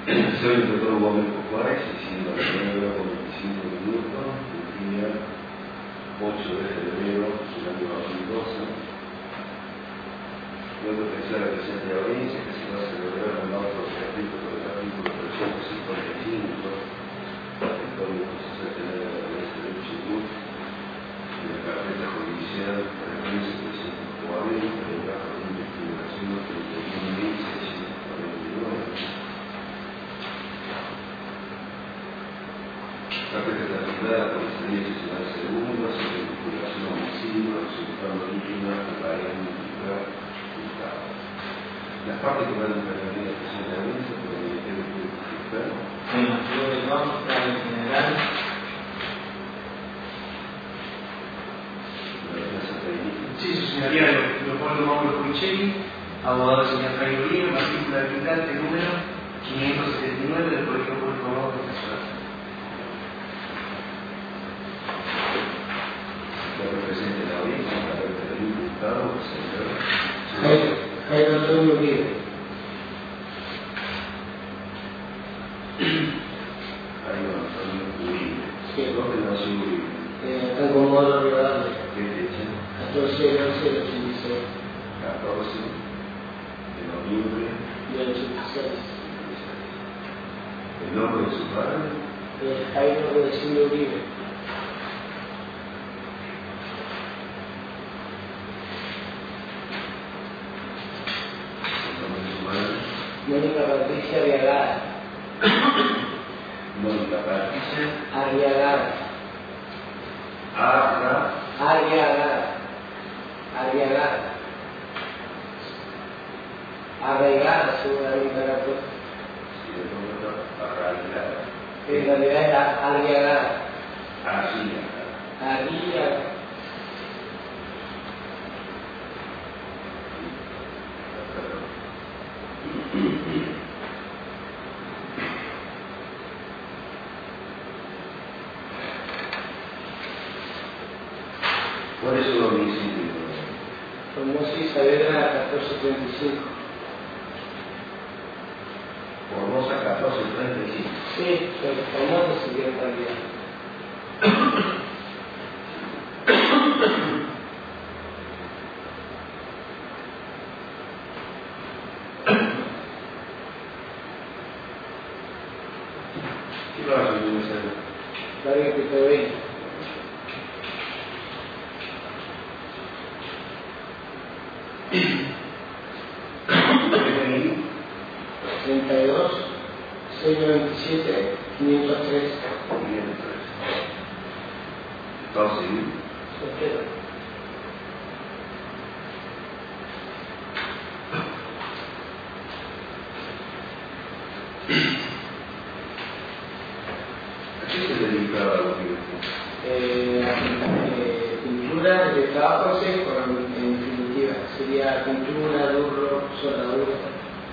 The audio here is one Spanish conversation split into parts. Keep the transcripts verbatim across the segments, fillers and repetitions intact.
Soy el doctor Gómez Juárez, siendo la nueve con veinticinco minutos, el día ocho de febrero del año dos mil doce. Luego de pensar la presente audiencia que se va a celebrar en otro capítulo del artículo trescientos cincuenta y cinco del Código Procesal Penal de la Provincia de Chubut, en la carpeta judicial tres mil setecientos cuarenta del bajo de investigación treinta y uno mil seiscientos cuarenta y nueve. Carpeta titulada por el Nacional Segundo sobre vinculación homicidio resultando víctima de varias multiplicar Estado. Las partes que van a intervenir en la presente audiencia por el Ministerio Público Fiscal. Bueno, lo que vamos a estar en general. Sí, su señoría, Leopoldo Mauro Puichelli, abogado del señor Fray Bolívar, matrícula habilitante número quinientos setenta y nueve del Colegio Público Nuevo Profesional. Represente la audiencia para el diputado, señor Jairo Antonio Uribe. Jairo Antonio Uribe. Sí. ¿Dónde nació Uribe? Eh, acá en Comodoro Rivadavia. ¿Qué fecha? catorce de once del ochenta y seis. catorce de noviembre Del ochenta y seis. ¿El nombre de su padre? Eh, Jairo Rodecillo Uribe. Mónica Patricia Arriagada. Mónica Patricia Arriagada. Arra Arriagada. Arriagada. Arraigada, seguramente la cosa. y el número Arraigada. En realidad era Arriagada. Arriagada. Arriagada. ¿Cuál es su domicilio? Formosa y Saavedra catorce treinta y cinco. Formosa catorce treinta y cinco. Sí, pero Formosa sería en realidad. ¿Qué va a hacer en esa? Larga que te veis. treinta y dos, seiscientos veintisiete, quinientos tres. Estado civil. Soltero. ¿A qué se dedicaba a los libros? Eh, eh, pintura de trabajo seco, en definitiva. Sería pintura, durro, soldadura.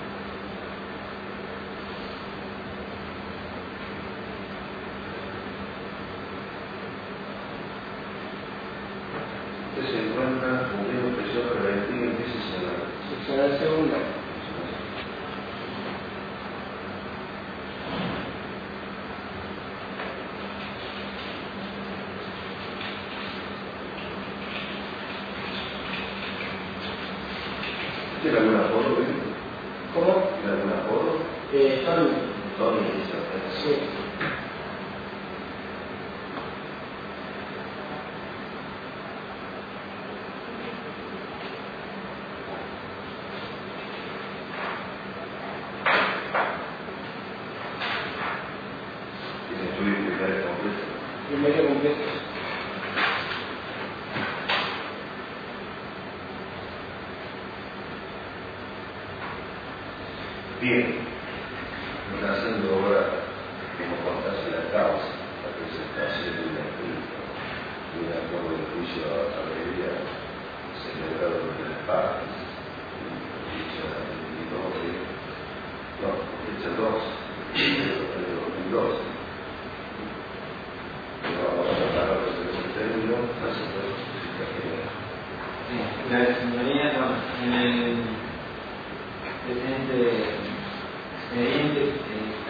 Usted se encuentra cumpliendo prisión preventiva en qué seccional. Seccional segunda. ¿Tiene algún apodo? ¿Eh? ¿Cómo? ¿Tiene algún apodo? Eh, Tony. Tony, exactamente. Sí. ¿Tiene estudios militares completos? Primario completo. Bien. Está haciendo ahora, como contarse la causa, la presentación de un escrito, de un acuerdo de juicio a regla celebrado entre las partes, fecha veintidós de, no, fecha dos de dos mil doce. Vamos a tratar de hacer un término, hacer la justificación. Gracias, señoría. Bueno, en el presente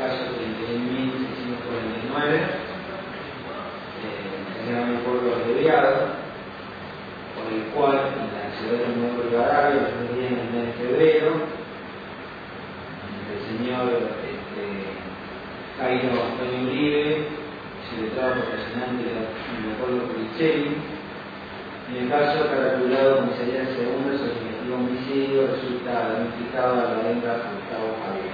caso treinta y un mil seiscientos cuarenta y nueve, eh, se llama el pueblo abreviado, por el cual en la ciudad de Nuevo Rivadavia, los días en el mes de febrero, el señor este, Jairo Antonio Uribe, secretario profesional del acuerdo Policelli. En el caso calculado comisaría segunda sobre el homicidio, resulta identificado a la lengua Gustavo Javier.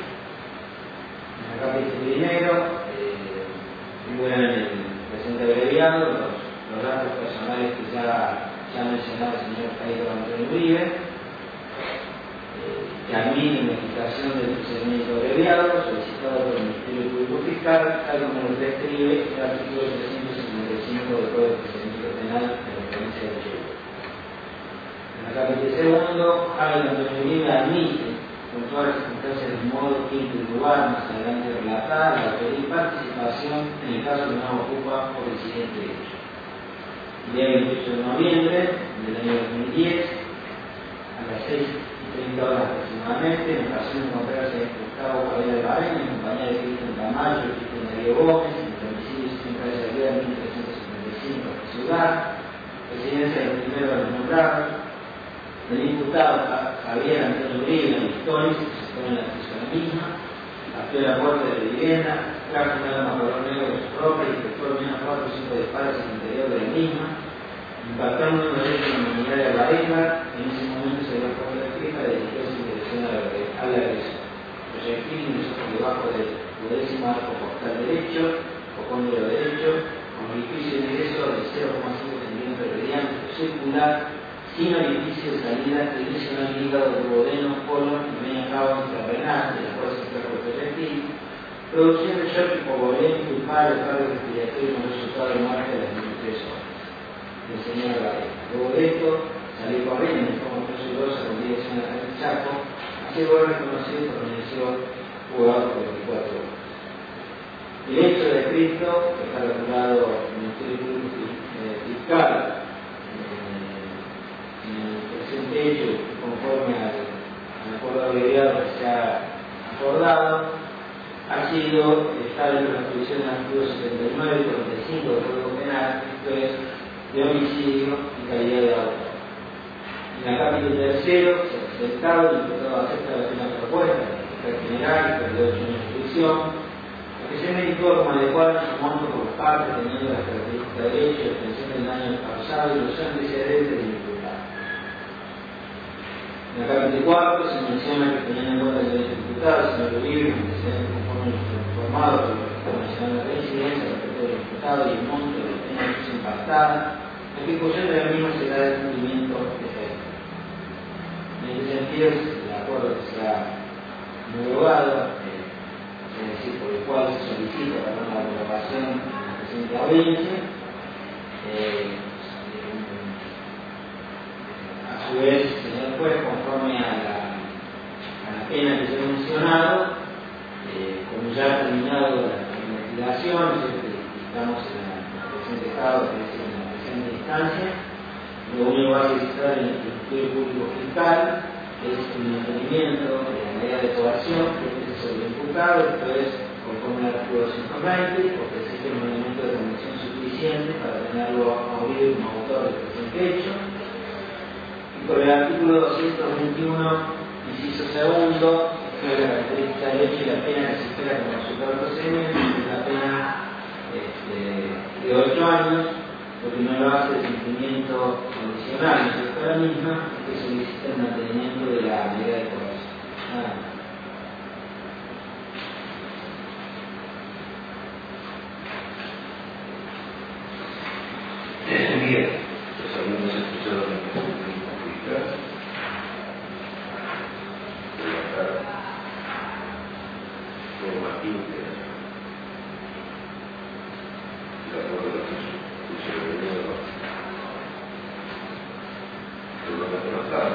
En el capítulo primero, eh, figuran en el presente abreviado los, los datos personales que ya, ya mencionaba el señor Jairo Antonio Uribe, eh, que admite modificación del procedimiento abreviado solicitado por el Ministerio Público Fiscal, tal como lo describe el artículo trescientos cincuenta y cinco del Código de Procedimiento Penal de la provincia de Chile. En el capítulo segundo, Jairo Antonio Uribe admite, con todas las circunstancias del modo, tiempo y lugar más adelante relatada, la autoría y participación en el caso que no ocupa por el siguiente hecho. El día veintiocho de noviembre del año dos mil diez, a las seis y treinta horas aproximadamente, en ocasión de encontrarse Gustavo Javier Albarén en compañía de Cristian Camacho y Cristian Darío Gómez, en el domicilio en calle Salida mil trescientos setenta y cinco de Ciudad, residencia del primero de los nombrados. El imputado Javier Antonio Uribe en Victoria, que se pone en la acceso a la misma, abrió la puerta de la vivienda, trajo un arma color negro de su ropa y efectuó al menos cuatro o cinco disparos en el interior de la misma, impactando una vez en la unidad de Alvarenga. En ese momento se dio la puerta de fija y dirigió su dirección al agresor. Proyectil ingresó por debajo del duodécimo arco portal derecho o cóndilo derecho, con orificio de ingreso de cero coma cinco centímetros de diámetro circular, sin orificio de salida que lesionó el hígado, duodeno, colon y media cava intrarenal, de la cual se trajo el proyectil, produciendo shock hipovolemico y paro cardiorrespiratorio como resultado de muerte a las veintitrés horas. El señor Alvarez. Luego de esto, salió corriendo en forma presurosa con dirección a la Chaco, así fue reconocido y permaneció jugado por veinticuatro horas. El hecho descrito, que está regulado en el Ministerio Público Fiscal, en el presente hecho, conforme al, al acuerdo abreviado que se ha acordado, ha sido estable con la atribución del artículo setenta y nueve y cuarenta y cinco del Código Penal, esto es, de homicidio y calidad de autor. En el capítulo tercero, se ha presentado y el imputado acepta la pena propuesta, la general y perdió ocho años de prisión, lo que se medicó como adecuado en su monto por parte, teniendo las características de derecho, extensión del daño causado y los antecedentes del imputado. En el capítulo cuarto se menciona que teniendo en cuenta el derecho imputado, el señor Uribe, el antecedente conforme informado por el Estado Nacional de Reincidencia respecto del imputado y el monto de la pena impactada, la ejecución de la misma será de cumplimiento de ley. En ese sentido, el acuerdo que se ha homologado, eh, es decir, por el cual se solicita para la colaboración en la presente audiencia, eh, a su vez, señor juez, conforme a la, a la pena que se ha mencionado, eh, como ya ha terminado la investigación, estamos en el presente estado, es decir, en la presente instancia, lo único que va a solicitar en el Ministerio Público Fiscal es el mantenimiento de la medida de coerción que es sobre el imputado, esto es conforme al artículo ciento veinte, porque existe un elemento de convicción suficiente para tenerlo audido como autor del presente hecho. Y con el artículo doscientos veintiuno, inciso segundo, que es la característica del hecho y la pena que se espera como resultado del procedimiento, es la pena este, de ocho años, lo que no lo hace el cumplimiento condicional respecto a la misma, es que solicita el mantenimiento de la medida de coerción. Nada más. Bien, pues habíamos escuchado la investigación fiscal. Formativo que de acuerdo a lo que se debió de lo que trataba.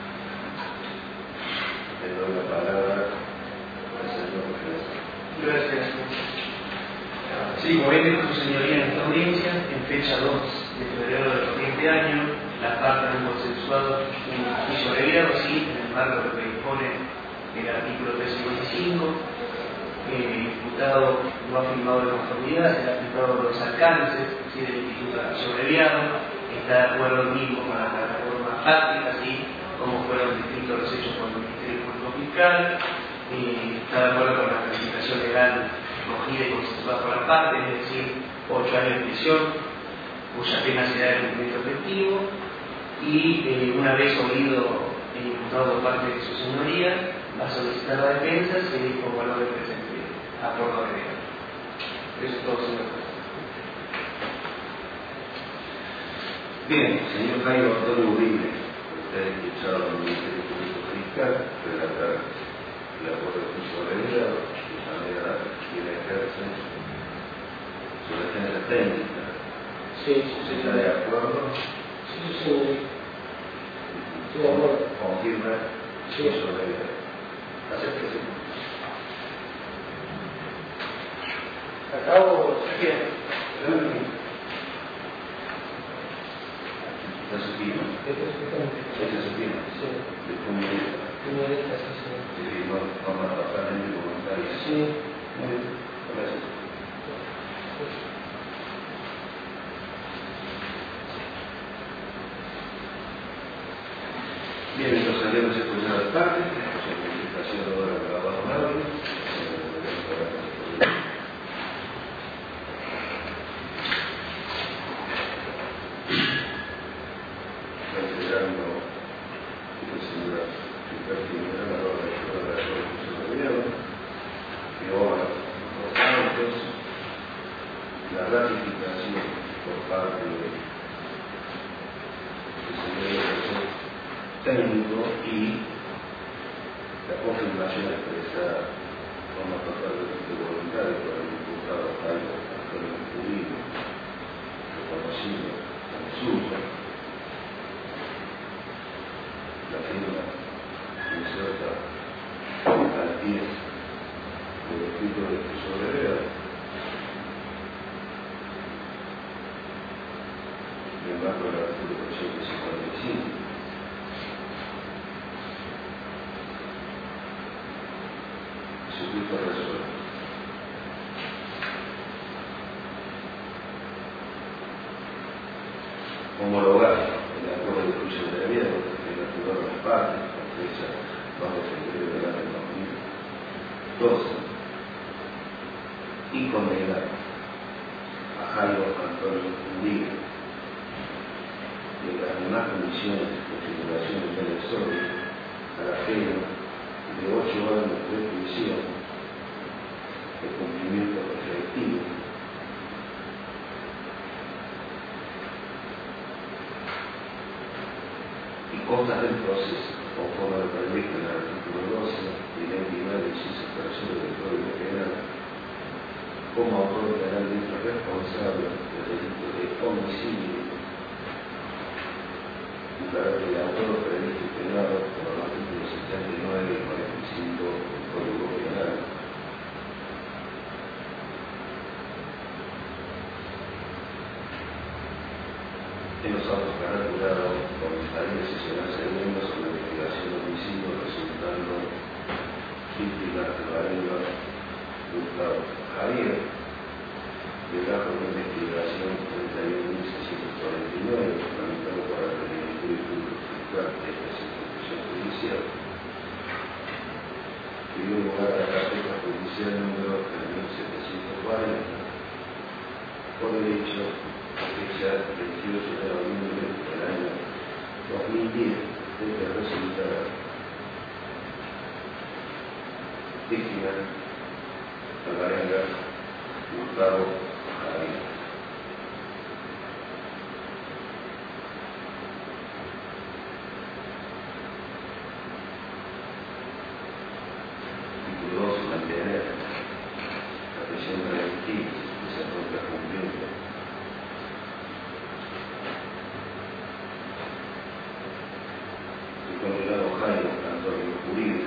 Le doy la palabra al señor juez. Gracias. Sí, como bien dijo su señoría en esta audiencia, en fecha dos de febrero del corriente año, las partes han consensuado un juicio abreviado, sí, en el marco que dispone el artículo trescientos cincuenta y cinco, el diputado no ha firmado de conformidad, se le ha aplicado los alcances, es decir, el instituto abreviado, está de acuerdo mismo con la plataforma fáctica, así como fueron descritos los hechos por el Ministerio Público Fiscal, eh, está de acuerdo con la calificación legal cogida y consensuada por la parte, es decir, ocho años de prisión, cuya pena será de cumplimiento efectivo, y eh, una vez oído el imputado por parte de su señoría, va a solicitar la defensa si es por valor del presente acuerdo agregado. Eso es todo, señor juez. Bien, señor Jairo Antonio Uribe, usted ha escuchado al Ministerio Público Fiscal relatar el acuerdo de juicio abreviado, de manera que le ejerce su defensa técnica. Sí, sí, ¿Usted sí. está de acuerdo? Sí, sí, sí. Sí, de acuerdo. Confirma Sí. juicio abreviado. Acéptese. Acabo. ¿Está su firma? Este es justamente. ¿Esa es su firma? Sí. ¿De cómo es? Uno de estas, sí, sí. Sí, no, norma totalmente voluntaria. Sí. Muy bien. Gracias. Bien, entonces habíamos escuchado las partes, la comunicación ahora de la abogada. Considerando que la señora Ricardo la hora de la hora de su gobierno, que ahora los autos, la ratificación por parte del señor técnico y la confirmación expresada de forma totalmente voluntaria por el diputado Jairo Antonio Uribe, reconocido como suyo, la firma inserta al pie del escrito de su sobrevera, en el marco del artículo doscientos cincuenta y cinco. Circuito resuelto. Homologar el acuerdo de juicio de abreviado que le activaron las partes con fecha dos de febrero del año dos mil doce y condenar a Jairo Antonio Uribe de las demás condiciones de figuración del exordio a la pena de ocho años de prisión de cumplimiento efectivo y costas del proceso, conforme a lo previsto en el artículo doce y veintinueve inciso tercero del Código Penal, como autor penalmente responsable del delito de homicidio y carácter de autor previsto y penado por los artículos setenta y nueve y cuarenta y cinco del Código Penal. En los autos caratulados por el taller sesional segundo sobre la investigación de homicidio resultando víctima de la lengua Gustavo Javier, de la investigación treinta y uno mil seiscientos cuarenta y nueve, tramitado por el Ministerio Público Fiscal de esta institución judicial, que dio lugar a la carpeta judicial número mil setecientos cuarenta, por el hecho de fecha veintiocho de noviembre del año dos mil diez, de que resulta víctima de la lengua Gustavo Javier. Título dos, mantener la prisión preventiva que se encuentra cumpliendo. El condenado Jairo Antonio Uribe,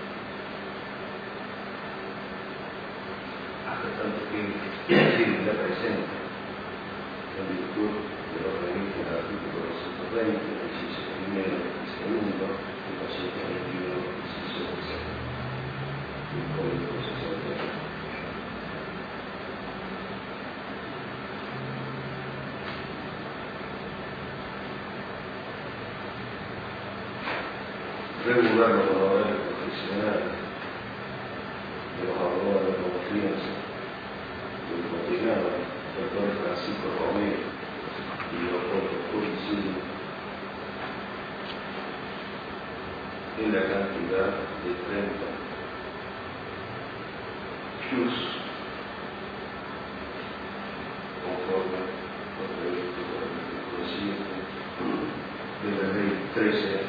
hasta tanto que firme la presente en virtud de lo previsto en el artículo doscientos veinte, inciso primero y segundo, y doscientos veintiuno, inciso tercero del Código Procesal Penal. regular los honorarios profesionales de los abogados de confianza del condenado, doctor Francisco Romero y Leopoldo Policino, en la cantidad de treinta plus, conforme con el artículo siete de la ley trece